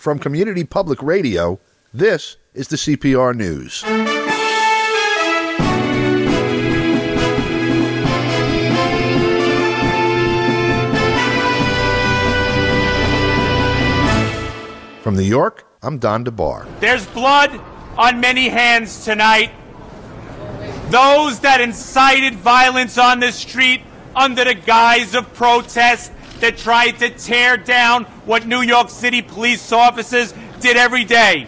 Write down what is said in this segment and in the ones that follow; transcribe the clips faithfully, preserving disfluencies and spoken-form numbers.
From Community Public Radio, this is the C P R News. From New York, I'm Don DeBar. There's blood on many hands tonight. Those that incited violence on the street under the guise of protest, that tried to tear down what New York City police officers did every day.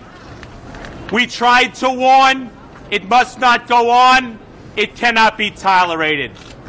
We tried to warn, it must not go on, it cannot be tolerated.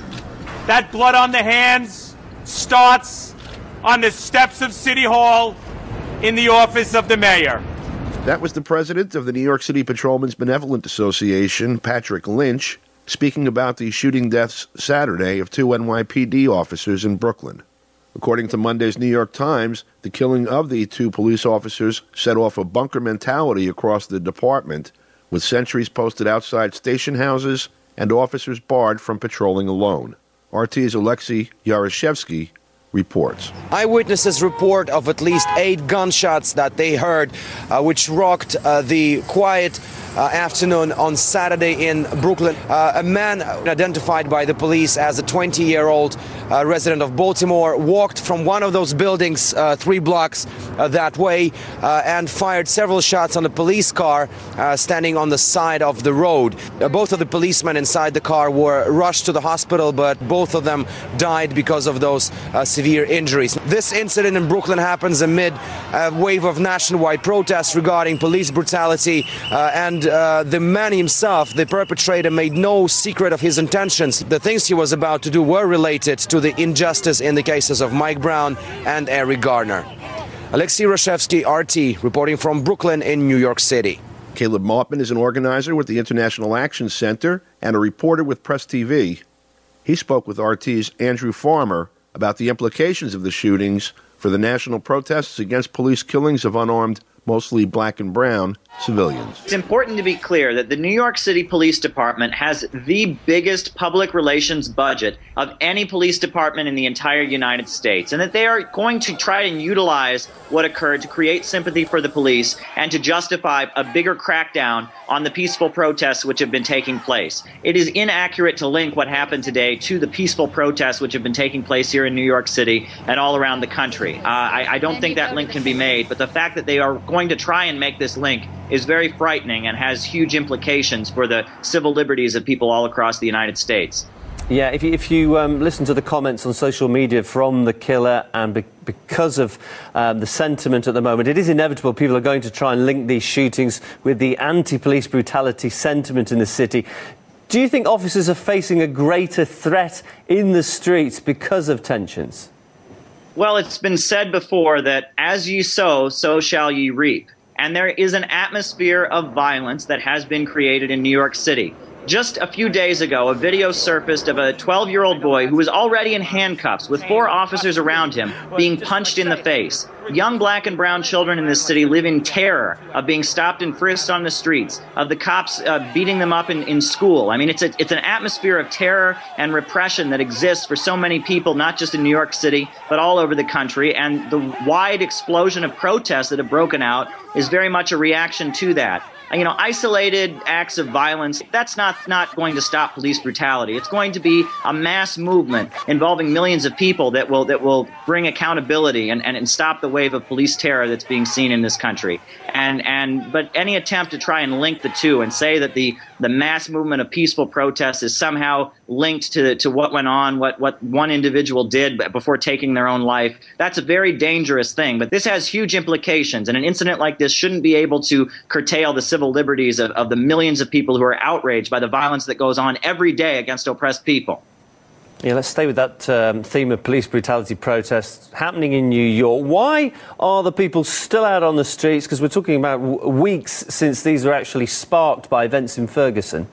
That blood on the hands starts on the steps of City Hall in the office of the mayor. That was the president of the New York City Patrolmen's Benevolent Association, Patrick Lynch, speaking about the shooting deaths Saturday of two N Y P D officers in Brooklyn. According to Monday's New York Times, the killing of the two police officers set off a bunker mentality across the department, with sentries posted outside station houses and officers barred from patrolling alone. R T's Alexei Yaroshevsky reports. Eyewitnesses report of at least eight gunshots that they heard, uh, which rocked uh, the quiet Uh, afternoon on Saturday in Brooklyn. Uh, a man identified by the police as a twenty-year-old uh, resident of Baltimore walked from one of those buildings uh, three blocks uh, that way uh, and fired several shots on a police car uh, standing on the side of the road. Uh, both of the policemen inside the car were rushed to the hospital, but both of them died because of those uh, severe injuries. This incident in Brooklyn happens amid a wave of nationwide protests regarding police brutality uh, and Uh, the man himself, the perpetrator, made no secret of his intentions. The things he was about to do were related to the injustice in the cases of Mike Brown and Eric Garner. Alexei Yaroshevsky, R T, reporting from Brooklyn in New York City. Caleb Maupin is an organizer with the International Action Center and a reporter with Press T V. He spoke with R T's Andrew Farmer about the implications of the shootings for the national protests against police killings of unarmed, mostly black and brown, civilians. It's important to be clear that the New York City Police Department has the biggest public relations budget of any police department in the entire United States, and that they are going to try and utilize what occurred to create sympathy for the police and to justify a bigger crackdown on the peaceful protests which have been taking place. It is inaccurate to link what happened today to the peaceful protests which have been taking place here in New York City and all around the country. Uh, I, I don't think that link can be made, but the fact that they are going to try and make this link is very frightening and has huge implications for the civil liberties of people all across the United States. Yeah, if you, if you um, listen to the comments on social media from the killer, and be- because of um, the sentiment at the moment, it is inevitable people are going to try and link these shootings with the anti-police brutality sentiment in the city. Do you think officers are facing a greater threat in the streets because of tensions? Well, it's been said before that as ye sow, so shall ye reap. And there is an atmosphere of violence that has been created in New York City. Just a few days ago, a video surfaced of a twelve-year-old boy who was already in handcuffs with four officers around him being punched in the face. Young black and brown children in this city live in terror of being stopped and frisked on the streets, of the cops uh, beating them up in, in school. I mean, it's a, it's an atmosphere of terror and repression that exists for so many people, not just in New York City, but all over the country. And the wide explosion of protests that have broken out is very much a reaction to that. You know, isolated acts of violence, that's not, not going to stop police brutality. It's going to be a mass movement involving millions of people that will that will bring accountability and, and, and stop the wave of police terror that's being seen in this country. And and but any attempt to try and link the two and say that the, the mass movement of peaceful protests is somehow linked to to what went on, what, what one individual did before taking their own life, that's a very dangerous thing. But this has huge implications, and an incident like this shouldn't be able to curtail the civil liberties of, of the millions of people who are outraged by the violence that goes on every day against oppressed people. Yeah, let's stay with that um, theme of police brutality protests happening in New York. Why are the people still out on the streets? Because we're talking about w- weeks since these were actually sparked by events in Ferguson.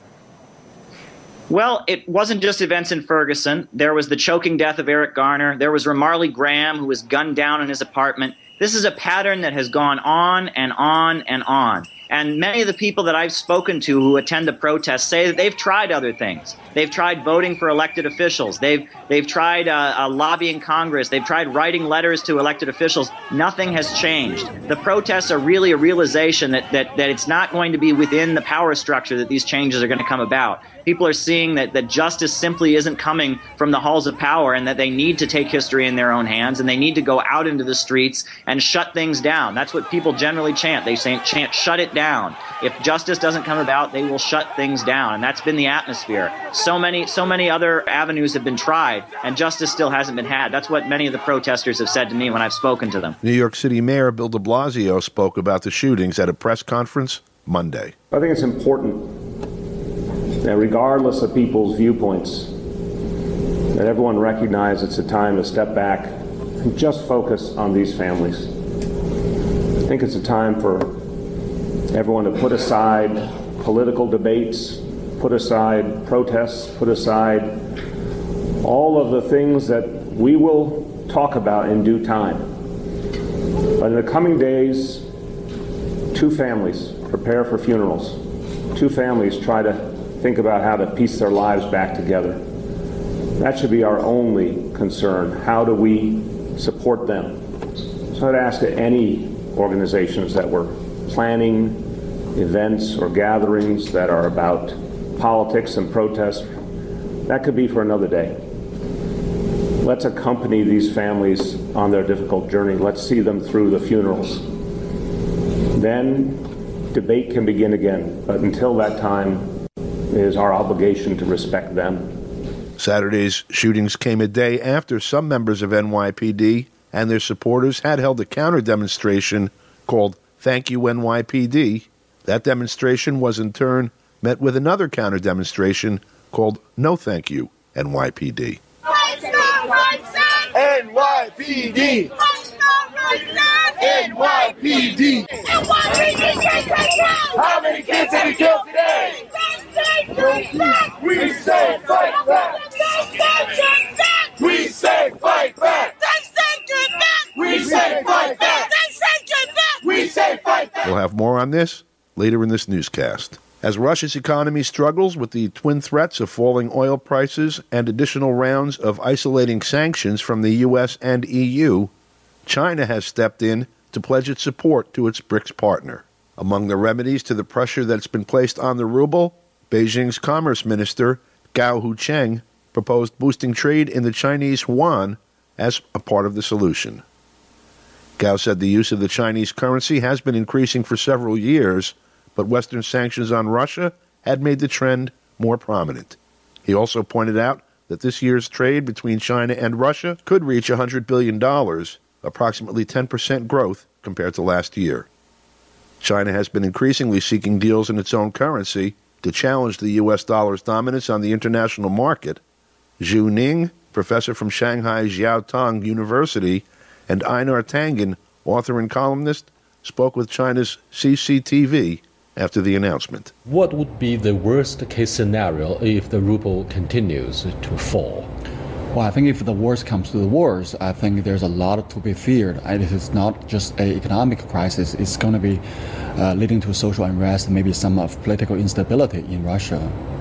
Well, it wasn't just events in Ferguson. There was the choking death of Eric Garner. There was Ramarley Graham, who was gunned down in his apartment. This is a pattern that has gone on and on and on. And many of the people that I've spoken to who attend the protests say that they've tried other things. They've tried voting for elected officials. They've they've tried uh, uh, lobbying Congress. They've tried writing letters to elected officials. Nothing has changed. The protests are really a realization that, that, that it's not going to be within the power structure that these changes are going to come about. People are seeing that, that justice simply isn't coming from the halls of power, and that they need to take history in their own hands, and they need to go out into the streets and shut things down. That's what people generally chant. They say, chant, shut it down. If justice doesn't come about, they will shut things down. And that's been the atmosphere. So many, so many other avenues have been tried, and justice still hasn't been had. That's what many of the protesters have said to me when I've spoken to them. New York City Mayor Bill de Blasio spoke about the shootings at a press conference Monday. I think it's important that regardless of people's viewpoints, that everyone recognize it's a time to step back and just focus on these families. I think it's a time for everyone to put aside political debates, put aside protests, put aside all of the things that we will talk about in due time. But in the coming days, two families prepare for funerals. Two families try to think about how to piece their lives back together. That should be our only concern. How do we support them? So I'd ask any organizations that were planning events or gatherings that are about politics and protest, that could be for another day. Let's accompany these families on their difficult journey. Let's see them through the funerals. Then debate can begin again, but until that time, it is our obligation to respect them. Saturday's shootings came a day after some members of N Y P D and their supporters had held a counter-demonstration called Thank You N Y P D. That demonstration was in turn met with another counter-demonstration called No Thank You N Y P D. N Y P D! N Y P D! How many kids have you killed today? We say fight back! We say fight back! We say fight back! We say fight back! We'll have more on this later in this newscast. As Russia's economy struggles with the twin threats of falling oil prices and additional rounds of isolating sanctions from the U S and E U, China has stepped in to pledge its support to its BRICS partner. Among the remedies to the pressure that's been placed on the ruble, Beijing's Commerce Minister Gao Hucheng proposed boosting trade in the Chinese yuan as a part of the solution. Gao said the use of the Chinese currency has been increasing for several years, but Western sanctions on Russia had made the trend more prominent. He also pointed out that this year's trade between China and Russia could reach one hundred billion dollars, approximately ten percent growth compared to last year. China has been increasingly seeking deals in its own currency to challenge the U S dollar's dominance on the international market. Zhu Ning, professor from Shanghai Jiao Tong University, and Einar Tangen, author and columnist, spoke with China's C C T V after the announcement. What would be the worst case scenario if the ruble continues to fall? Well, I think if the worst comes to the worst, I think there's a lot to be feared. It is not just an economic crisis. It's going to be uh, leading to social unrest, maybe some of political instability in Russia.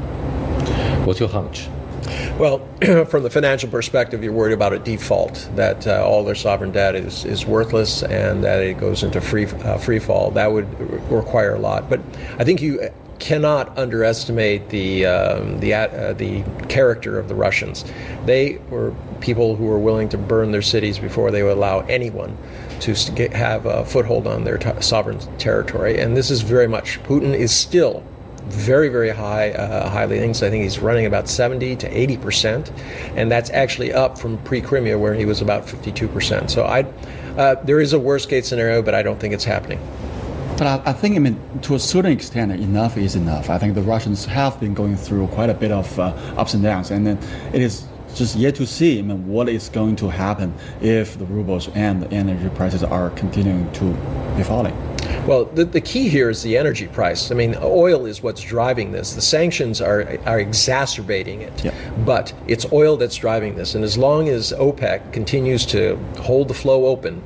What's your hunch? Well, from the financial perspective, you're worried about a default, that uh, all their sovereign debt is, is worthless and that it goes into free uh, free fall. That would re- require a lot. But I think you cannot underestimate the um, the uh, the character of the Russians. They were people who were willing to burn their cities before they would allow anyone to get, have a foothold on their t- sovereign territory. And this is very much, Putin is still very, very high, uh, highly thinks. I think he's running about seventy to eighty percent, and that's actually up from pre-Crimea where he was about fifty-two percent. So I, uh, there is a worst-case scenario, but I don't think it's happening. But I, I think, I mean, to a certain extent, enough is enough. I think the Russians have been going through quite a bit of uh, ups and downs, and then it is just yet to see, I mean, what is going to happen if the rubles and the energy prices are continuing to be falling. Well, the, the key here is the energy price. I mean, oil is what's driving this. The sanctions are are exacerbating it, yeah. But it's oil that's driving this. And as long as OPEC continues to hold the flow open,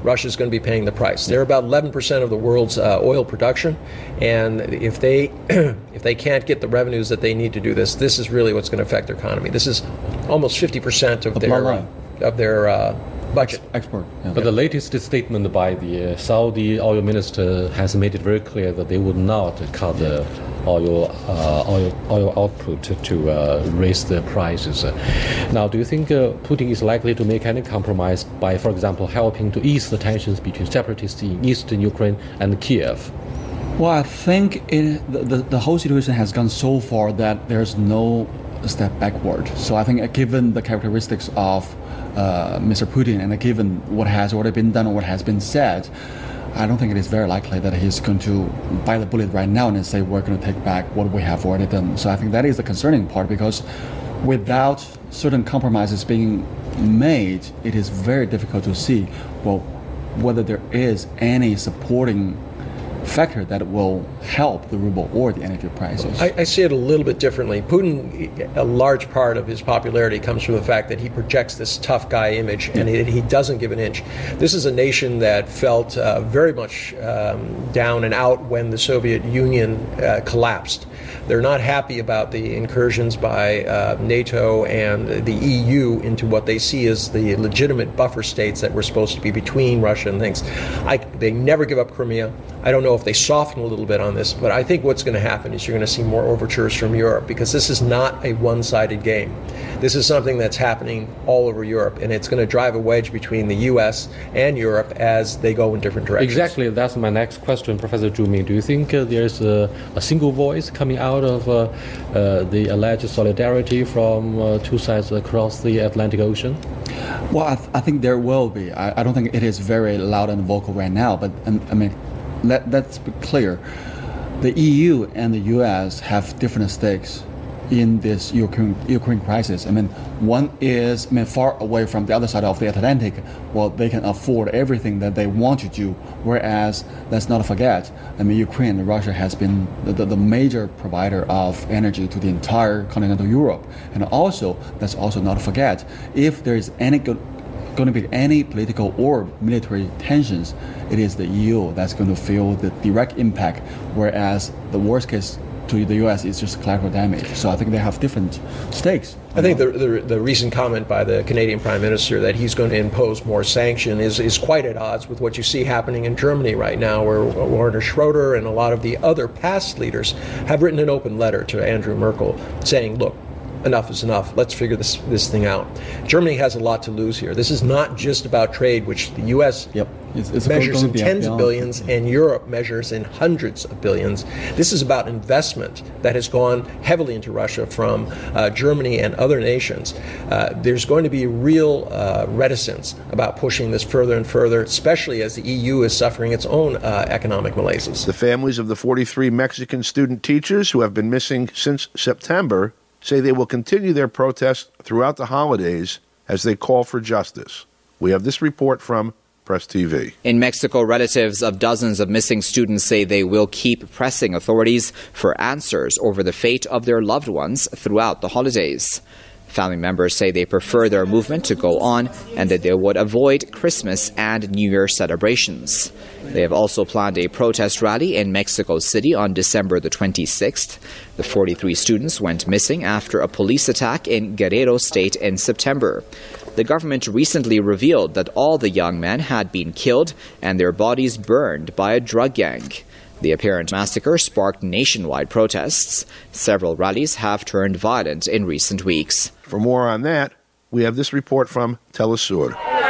Russia's going to be paying the price. They're about eleven percent of the world's uh, oil production, and if they if they can't get the revenues that they need to do this, this is really what's going to affect their economy. This is almost fifty percent of, their, uh, of their uh, budget. Export. Yeah. But the latest statement by the uh, Saudi oil minister has made it very clear that they would not cut the oil uh, oil oil output to, to uh, raise the prices. Uh, now, do you think uh, Putin is likely to make any compromise by, for example, helping to ease the tensions between separatists in eastern Ukraine and Kiev? Well, I think it, the, the the whole situation has gone so far that there's no step backward. So I think uh, given the characteristics of uh, Mister Putin and uh, given what has already been done or what has been said, I don't think it is very likely that he's going to bite the bullet right now and say we're going to take back what we have already done. So I think that is the concerning part, because without certain compromises being made, it is very difficult to see, well, whether there is any supporting factor that will help the ruble or the energy prices. I, I see it a little bit differently. Putin, a large part of his popularity comes from the fact that he projects this tough guy image, and he, he doesn't give an inch. This is a nation that felt uh, very much um, down and out when the Soviet Union uh, collapsed. They're not happy about the incursions by uh, NATO and the E U into what they see as the legitimate buffer states that were supposed to be between Russia and things. I, they never give up Crimea. I don't know if they soften a little bit on this, but I think what's going to happen is you're going to see more overtures from Europe, because this is not a one-sided game. This is something that's happening all over Europe, and it's going to drive a wedge between the U S and Europe as they go in different directions. Exactly. That's my next question, Professor Zhu Ming. Do you think uh, there's a, a single voice coming out of uh, uh, the alleged solidarity from uh, two sides across the Atlantic Ocean? Well, I, th- I think there will be. I, I don't think it is very loud and vocal right now, but um, I mean, let, let's be clear. The E U and the U S have different stakes in this Ukraine, Ukraine crisis. I mean, one is I mean, far away from the other side of the Atlantic. Well, they can afford everything that they want to do, whereas, let's not forget, I mean, Ukraine and Russia has been the, the, the major provider of energy to the entire continental Europe. And also, let's also not forget, if there is any good going to be any political or military tensions, it is the E U that's going to feel the direct impact, whereas the worst case to the U S is just collateral damage. So I think they have different stakes. I think the, the the recent comment by the Canadian Prime Minister that he's going to impose more sanction is, is quite at odds with what you see happening in Germany right now, where Werner Schroeder and a lot of the other past leaders have written an open letter to Andrew Merkel saying, look, enough is enough. Let's figure this this thing out. Germany has a lot to lose here. This is not just about trade, which the U S yep. it's, it's measures in tens beyond. of billions and Europe measures in hundreds of billions. This is about investment that has gone heavily into Russia from uh, Germany and other nations. Uh, there's going to be real uh, reticence about pushing this further and further, especially as the E U is suffering its own uh, economic malaises. The families of the forty-three Mexican student teachers who have been missing since September say they will continue their protest throughout the holidays as they call for justice. We have this report from Press T V. In Mexico, relatives of dozens of missing students say they will keep pressing authorities for answers over the fate of their loved ones throughout the holidays. Family members say they prefer their movement to go on and that they would avoid Christmas and New Year celebrations. They have also planned a protest rally in Mexico City on December the twenty-sixth. The forty-three students went missing after a police attack in Guerrero State in September. The government recently revealed that all the young men had been killed and their bodies burned by a drug gang. The apparent massacre sparked nationwide protests. Several rallies have turned violent in recent weeks. For more on that, we have this report from Telesur.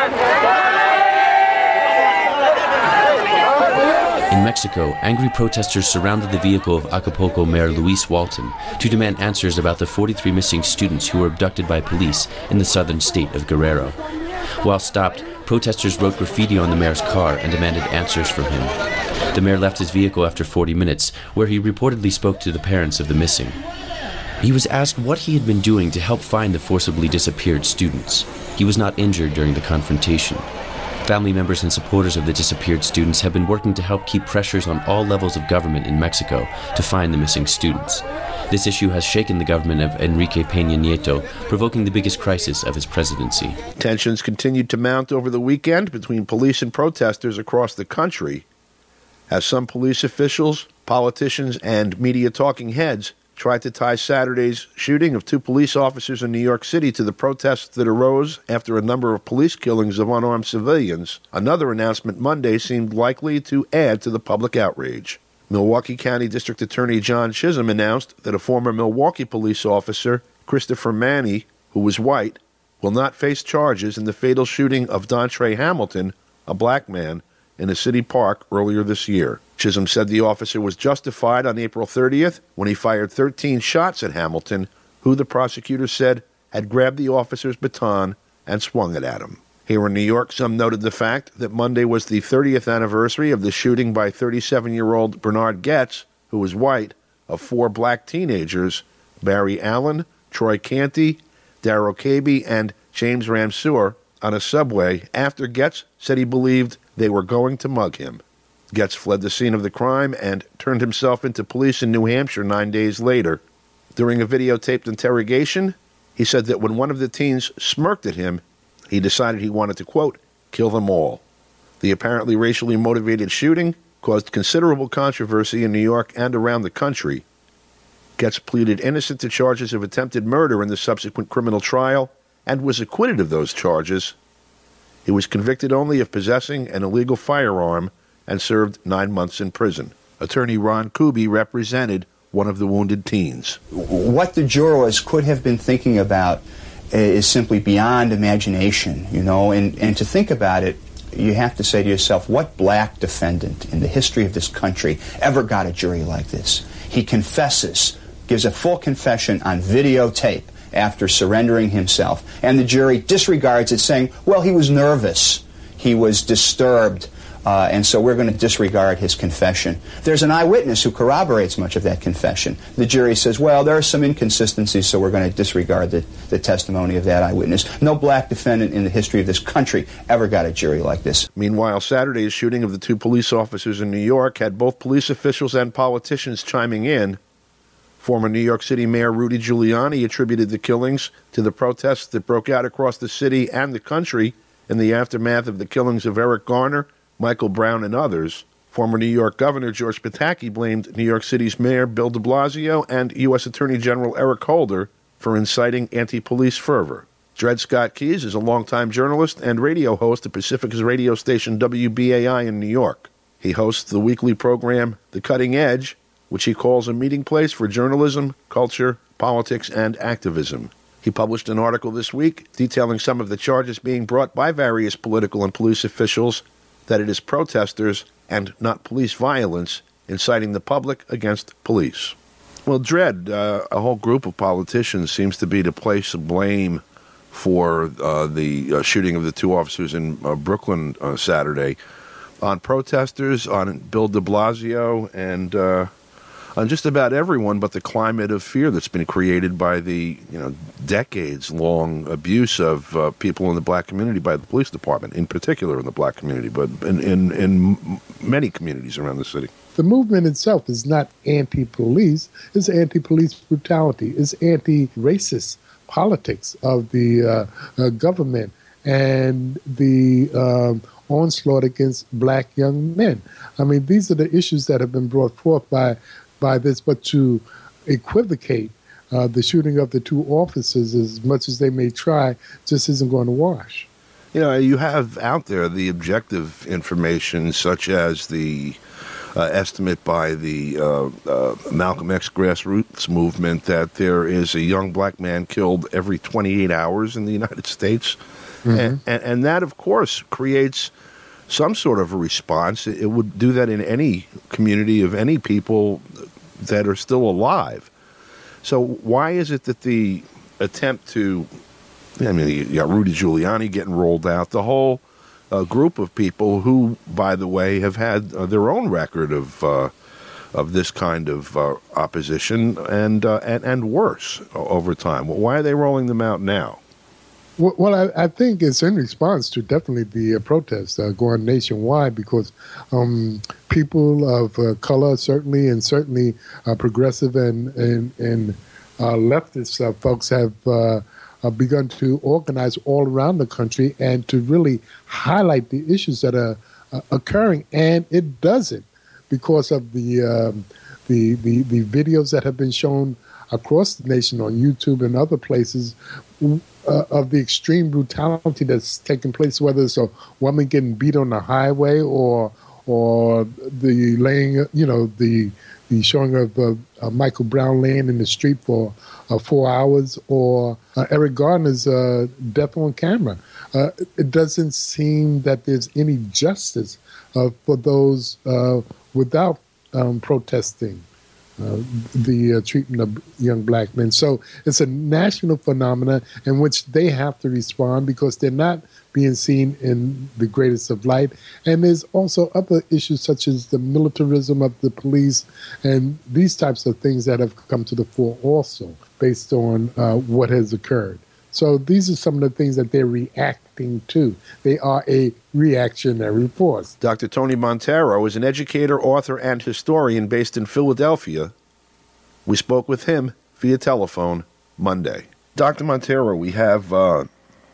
In Mexico, angry protesters surrounded the vehicle of Acapulco Mayor Luis Walton to demand answers about the forty-three missing students who were abducted by police in the southern state of Guerrero. While stopped, protesters wrote graffiti on the mayor's car and demanded answers from him. The mayor left his vehicle after forty minutes, where he reportedly spoke to the parents of the missing. He was asked what he had been doing to help find the forcibly disappeared students. He was not injured during the confrontation. Family members and supporters of the disappeared students have been working to help keep pressures on all levels of government in Mexico to find the missing students. This issue has shaken the government of Enrique Peña Nieto, provoking the biggest crisis of his presidency. Tensions continued to mount over the weekend between police and protesters across the country, as some police officials, politicians, and media talking heads tried to tie Saturday's shooting of two police officers in New York City to the protests that arose after a number of police killings of unarmed civilians. Another announcement Monday seemed likely to add to the public outrage. Milwaukee County District Attorney John Chisholm announced that a former Milwaukee police officer, Christopher Manny, who was white, will not face charges in the fatal shooting of Dontre Hamilton, a black man, in a city park earlier this year. Chisholm said the officer was justified on April thirtieth when he fired thirteen shots at Hamilton, who the prosecutor said had grabbed the officer's baton and swung it at him. Here in New York, some noted the fact that Monday was the thirtieth anniversary of the shooting by thirty-seven-year-old Bernard Goetz, who was white, of four black teenagers, Barry Allen, Troy Canty, Darrell Cabey, and James Ramseur, on a subway after Goetz said he believed they were going to mug him. Goetz fled the scene of the crime and turned himself into police in New Hampshire nine days later. During a videotaped interrogation, he said that when one of the teens smirked at him, he decided he wanted to, quote, kill them all. The apparently racially motivated shooting caused considerable controversy in New York and around the country. Goetz pleaded innocent to charges of attempted murder in the subsequent criminal trial and was acquitted of those charges. He was convicted only of possessing an illegal firearm and served nine months in prison. Attorney Ron Kuby represented one of the wounded teens. What the jurors could have been thinking about is simply beyond imagination, you know, and, and to think about it, you have to say to yourself, what black defendant in the history of this country ever got a jury like this? He confesses, gives a full confession on videotape after surrendering himself, and the jury disregards it, saying, well, he was nervous, he was disturbed, uh, and so we're going to disregard his confession. There's an eyewitness who corroborates much of that confession. The jury says, well, there are some inconsistencies, so we're going to disregard the, the testimony of that eyewitness. No black defendant in the history of this country ever got a jury like this. Meanwhile, Saturday's shooting of the two police officers in New York had both police officials and politicians chiming in. Former New York City Mayor Rudy Giuliani attributed the killings to the protests that broke out across the city and the country in the aftermath of the killings of Eric Garner, Michael Brown, and others. Former New York Governor George Pataki blamed New York City's Mayor Bill de Blasio and U S Attorney General Eric Holder for inciting anti-police fervor. Dred Scott Keyes is a longtime journalist and radio host at Pacifica's radio station W B A I in New York. He hosts the weekly program The Cutting Edge, which he calls a meeting place for journalism, culture, politics, and activism. He published an article this week detailing some of the charges being brought by various political and police officials that it is protesters and not police violence inciting the public against police. Well, Dred, uh, a whole group of politicians seems to be to place blame for uh, the uh, shooting of the two officers in uh, Brooklyn uh, Saturday on protesters, on Bill de Blasio, and uh, on just about everyone, but the climate of fear that's been created by the, you know, decades-long abuse of uh, people in the black community by the police department, in particular in the black community, but in, in, in many communities around the city. The movement itself is not anti-police. It's anti-police brutality. It's anti-racist politics of the uh, uh, government and the um, onslaught against black young men. I mean, these are the issues that have been brought forth by by this, but to equivocate uh, the shooting of the two officers, as much as they may try, just isn't going to wash. You know, you have out there the objective information, such as the uh, estimate by the uh, uh, Malcolm X grassroots movement that there is a young black man killed every twenty-eight hours in the United States. Mm-hmm. And, and, and that, of course, creates some sort of a response. It would do that in any community of any people that are still alive. So why is it that the attempt to, I mean, you got Rudy Giuliani getting rolled out, the whole uh, group of people who, by the way, have had uh, their own record of uh, of this kind of uh, opposition and, uh, and and worse over time. Well, why are they rolling them out now? Well, well I, I think it's in response to definitely the uh, protests uh, going nationwide because um, people of uh, color, certainly, and certainly uh, progressive and and, and uh, leftist uh, folks have uh, uh, begun to organize all around the country and to really highlight the issues that are uh, occurring. And it doesn't because of the, um, the the the videos that have been shown across the nation on YouTube and other places. Uh, of the extreme brutality that's taking place, whether it's a woman getting beat on the highway or or the laying, you know, the the showing of uh, uh, Michael Brown laying in the street for uh, four hours, or uh, Eric Garner's uh, death on camera. Uh, it doesn't seem that there's any justice uh, for those uh, without um, protesting. Uh, the uh, treatment of young black men. So it's a national phenomenon in which they have to respond because they're not being seen in the greatest of light. And there's also other issues such as the militarism of the police and these types of things that have come to the fore also based on uh, what has occurred. So these are some of the things that they're reacting to. They are a reactionary force. Doctor Tony Montero is an educator, author, and historian based in Philadelphia. We spoke with him via telephone Monday. Doctor Montero, we have uh,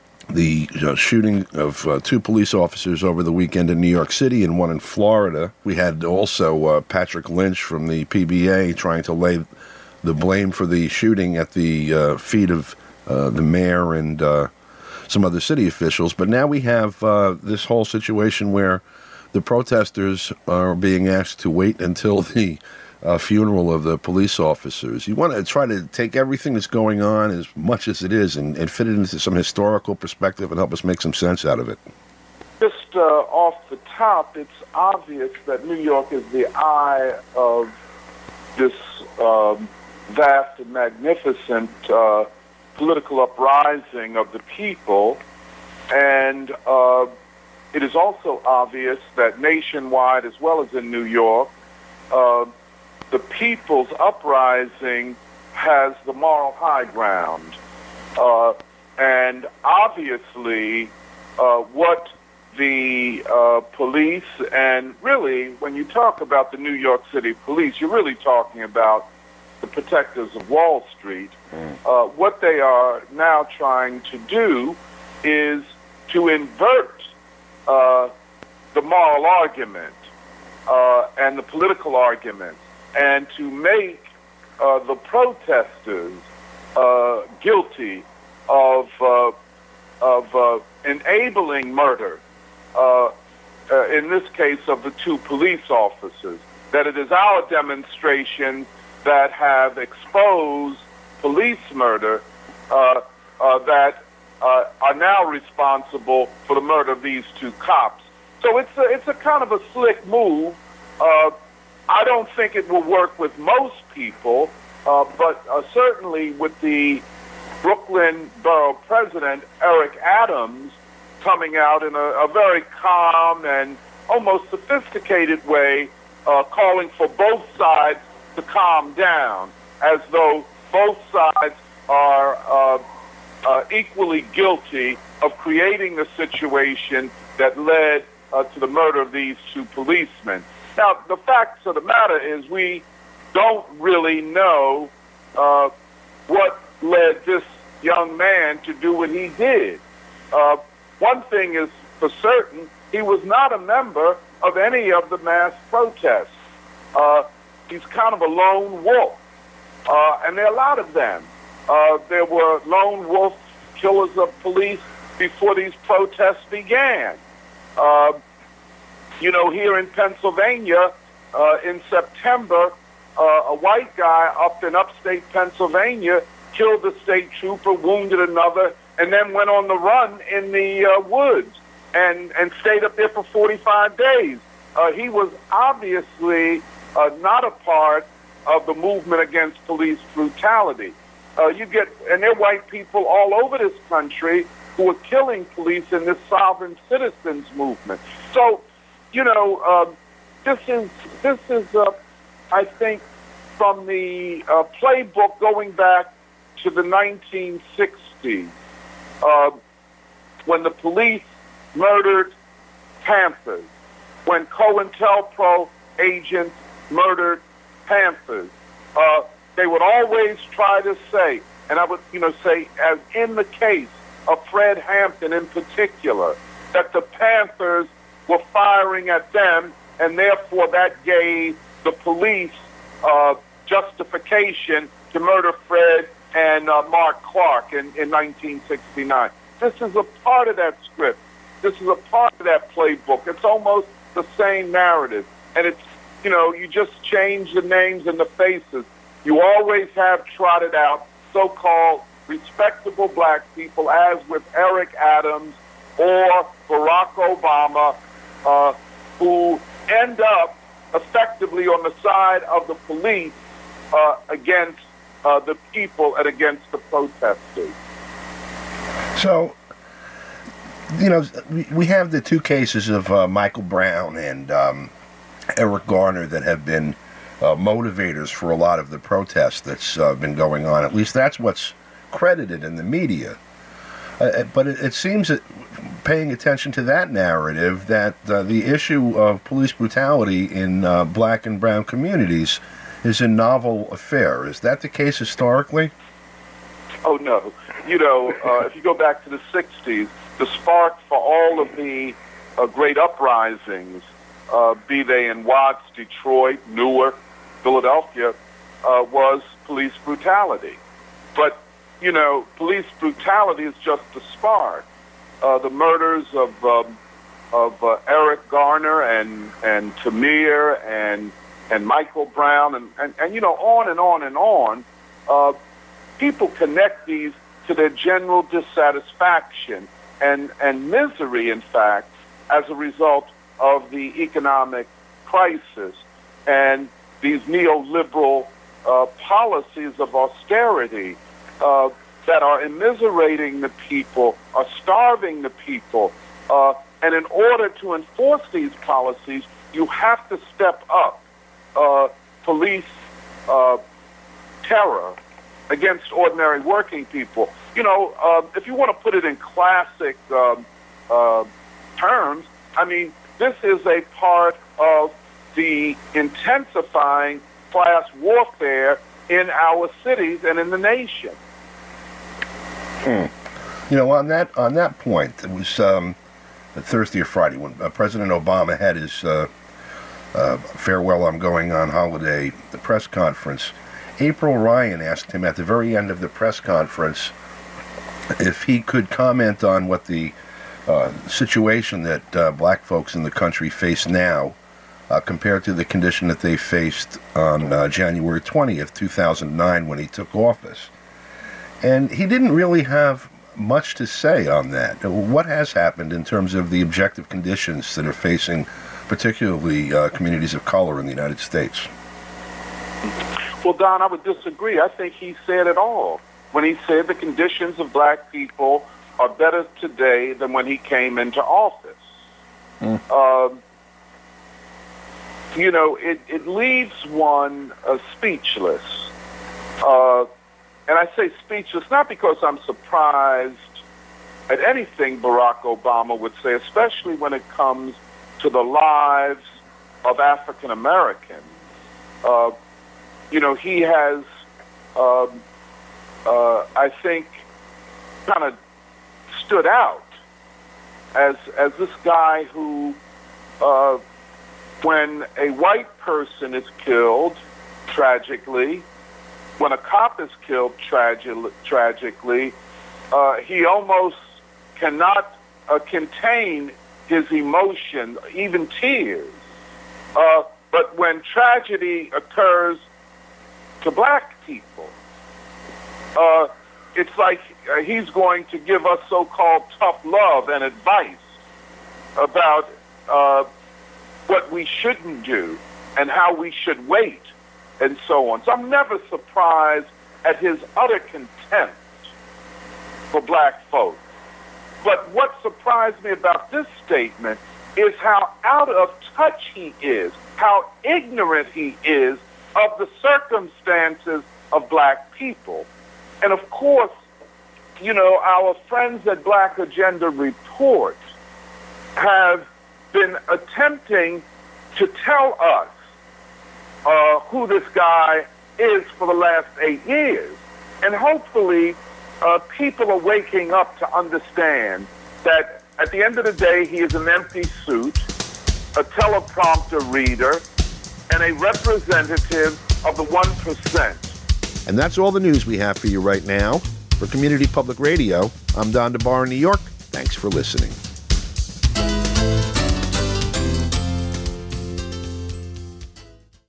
the uh, shooting of uh, two police officers over the weekend in New York City and one in Florida. We had also uh, Patrick Lynch from the P B A trying to lay the blame for the shooting at the uh, feet of Uh, the mayor and uh, some other city officials. But now we have uh, this whole situation where the protesters are being asked to wait until the uh, funeral of the police officers. You want to try to take everything that's going on as much as it is and, and fit it into some historical perspective and help us make some sense out of it. Just uh, off the top, it's obvious that New York is the eye of this um, vast and magnificent uh, political uprising of the people, and uh, it is also obvious that nationwide, as well as in New York, uh, the people's uprising has the moral high ground. Uh, and obviously, uh, what the uh, police, and really, when you talk about the New York City police, you're really talking about the protectors of Wall Street. Uh, what they are now trying to do is to invert uh, the moral argument uh, and the political argument, and to make uh, the protesters uh, guilty of uh, of uh, enabling murder. Uh, uh, in this case, of the two police officers. That it is our demonstration that have exposed police murder uh, uh, that uh, are now responsible for the murder of these two cops. So it's a, it's a kind of a slick move. Uh, I don't think it will work with most people, uh, but uh, certainly with the Brooklyn Borough President, Eric Adams, coming out in a, a very calm and almost sophisticated way, uh, calling for both sides to calm down, as though both sides are uh, uh, equally guilty of creating a situation that led uh, to the murder of these two policemen. Now, the facts of the matter is we don't really know uh, what led this young man to do what he did. Uh, one thing is for certain, he was not a member of any of the mass protests. Uh, he's kind of a lone wolf, uh, and there are a lot of them. Uh, there were lone wolf killers of police before these protests began. Uh, you know, here in Pennsylvania, uh, in September, uh, a white guy up in upstate Pennsylvania killed a state trooper, wounded another, and then went on the run in the uh, woods and, and stayed up there for forty-five days. Uh, he was obviously uh, not a part of the movement against police brutality. Uh, you get, and there are white people all over this country who are killing police in this sovereign citizens movement. So, you know, uh, this is, this is uh, I think, from the uh, playbook going back to the nineteen sixties. Uh, when the police murdered Panthers, when COINTELPRO agents murdered Panthers. Uh, they would always try to say, and I would, you know, say, as in the case of Fred Hampton in particular, that the Panthers were firing at them, and therefore that gave the police uh, justification to murder Fred and uh, Mark Clark in, in nineteen sixty-nine. This is a part of that script. This is a part of that playbook. It's almost the same narrative. And it's, you know, you just change the names and the faces. You always have trotted out so-called respectable black people, as with Eric Adams or Barack Obama, uh, who end up effectively on the side of the police uh, against uh, the people and against the protesters. So, you know, we have the two cases of uh, Michael Brown and um, Eric Garner that have been uh, motivators for a lot of the protests that's uh, been going on. At least that's what's credited in the media. Uh, but it, it seems that paying attention to that narrative, that uh, the issue of police brutality in uh, black and brown communities is a novel affair. Is that the case historically? Oh, no. You know, uh, if you go back to the sixties, the spark for all of the uh, great uprisings, uh, be they in Watts, Detroit, Newark, Philadelphia, uh, was police brutality. But, you know, police brutality is just the spark. Uh, the murders of um, of uh, Eric Garner and and Tamir and and Michael Brown and, and, and you know, on and on and on, uh, people connect these to their general dissatisfaction and, and misery, in fact, as a result of the economic crisis and these neoliberal uh, policies of austerity uh, that are immiserating the people, are starving the people. Uh, and in order to enforce these policies, you have to step up uh, police uh, terror against ordinary working people. You know, uh, if you want to put it in classic um, uh, terms, I mean, this is a part of the intensifying class warfare in our cities and in the nation. Hmm. You know, on that on that point, it was um, Thursday or Friday when uh, President Obama had his uh, uh, farewell, I'm going on holiday, the press conference. April Ryan asked him at the very end of the press conference if he could comment on what the uh, situation that uh, black folks in the country face now uh, compared to the condition that they faced on uh, January twentieth, two thousand nine, when he took office. And he didn't really have much to say on that. What has happened in terms of the objective conditions that are facing particularly uh, communities of color in the United States? Well, Don, I would disagree. I think he said it all when he said the conditions of black people are better today than when he came into office. Mm. Um, you know, it, it leaves one uh, speechless. Uh, and I say speechless not because I'm surprised at anything Barack Obama would say, especially when it comes to the lives of African Americans. Uh, you know, he has, um, uh, I think, kind of stood out as as this guy who, uh, when a white person is killed, tragically, when a cop is killed, tragi- tragically, uh, he almost cannot uh, contain his emotion, even tears. Uh, but when tragedy occurs to black people, uh, it's like uh, he's going to give us so-called tough love and advice about uh, what we shouldn't do and how we should wait and so on. So I'm never surprised at his utter contempt for black folk. But what surprised me about this statement is how out of touch he is, how ignorant he is of the circumstances of black people. And of course, you know, our friends at Black Agenda Report have been attempting to tell us uh, who this guy is for the last eight years. And hopefully uh, people are waking up to understand that at the end of the day, he is an empty suit, a teleprompter reader, and a representative of the one percent. And that's all the news we have for you right now. For Community Public Radio, I'm Don DeBar in New York. Thanks for listening.